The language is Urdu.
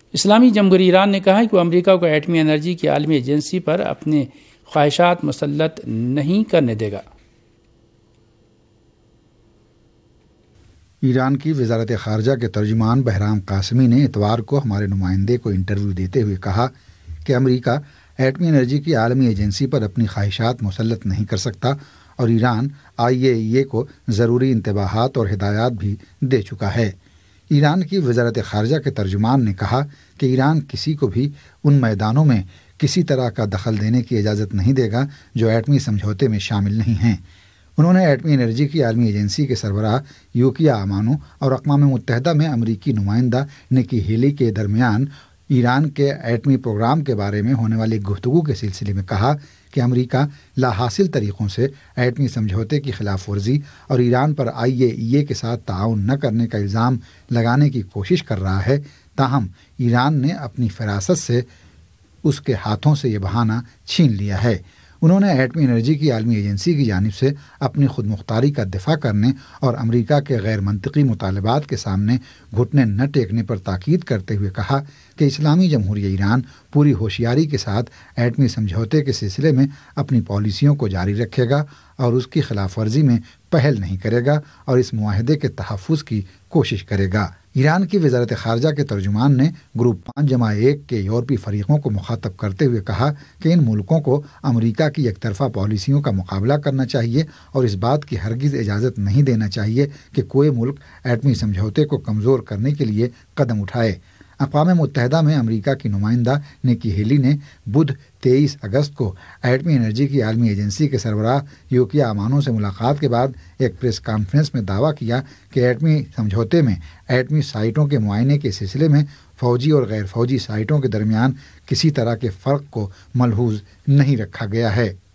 اسلامی جمہوریہ ایران نے کہا کہ وہ امریکہ کو ایٹمی انرجی کی عالمی ایجنسی پر اپنے خواہشات مسلط نہیں کرنے دے گا۔ ایران کی وزارت خارجہ کے ترجمان بہرام قاسمی نے اتوار کو ہمارے نمائندے کو انٹرویو دیتے ہوئے کہا کہ امریکہ ایٹمی انرجی کی عالمی ایجنسی پر اپنی خواہشات مسلط نہیں کر سکتا اور ایران IAEA کو ضروری انتباہات اور ہدایات بھی دے چکا ہے۔ ایران کی وزارت خارجہ کے ترجمان نے کہا کہ ایران کسی کو بھی ان میدانوں میں کسی طرح کا دخل دینے کی اجازت نہیں دے گا جو ایٹمی سمجھوتے میں شامل نہیں ہیں۔ انہوں نے ایٹمی انرجی کی عالمی ایجنسی کے سربراہ یوکیا امانو اور اقوام متحدہ میں امریکی نمائندہ نکی ہیلی کے درمیان ایران کے ایٹمی پروگرام کے بارے میں ہونے والی گفتگو کے سلسلے میں کہا کہ امریکہ لا حاصل طریقوں سے ایٹمی سمجھوتے کی خلاف ورزی اور ایران پر IAEA کے ساتھ تعاون نہ کرنے کا الزام لگانے کی کوشش کر رہا ہے، تاہم ایران نے اپنی فراست سے اس کے ہاتھوں سے یہ بہانہ چھین لیا ہے۔ انہوں نے ایٹمی انرجی کی عالمی ایجنسی کی جانب سے اپنی خود مختاری کا دفاع کرنے اور امریکہ کے غیر منطقی مطالبات کے سامنے گھٹنے نہ ٹیکنے پر تاکید کرتے ہوئے کہا کہ اسلامی جمہوریہ ایران پوری ہوشیاری کے ساتھ ایٹمی سمجھوتے کے سلسلے میں اپنی پالیسیوں کو جاری رکھے گا اور اس کی خلاف ورزی میں پہل نہیں کرے گا اور اس معاہدے کے تحفظ کی کوشش کرے گا۔ ایران کی وزارت خارجہ کے ترجمان نے گروپ 5+1 کے یورپی فریقوں کو مخاطب کرتے ہوئے کہا کہ ان ملکوں کو امریکہ کی یک طرفہ پالیسیوں کا مقابلہ کرنا چاہیے اور اس بات کی ہرگز اجازت نہیں دینا چاہیے کہ کوئی ملک ایٹمی سمجھوتے کو کمزور کرنے کے لیے قدم اٹھائے۔ اقوام متحدہ میں امریکہ کی نمائندہ نکی ہیلی نے بدھ 23 اگست کو ایٹمی انرجی کی عالمی ایجنسی کے سربراہ یوکیا امانو سے ملاقات کے بعد ایک پریس کانفرنس میں دعویٰ کیا کہ ایٹمی سمجھوتے میں ایٹمی سائٹوں کے معائنے کے سلسلے میں فوجی اور غیر فوجی سائٹوں کے درمیان کسی طرح کے فرق کو ملحوظ نہیں رکھا گیا ہے۔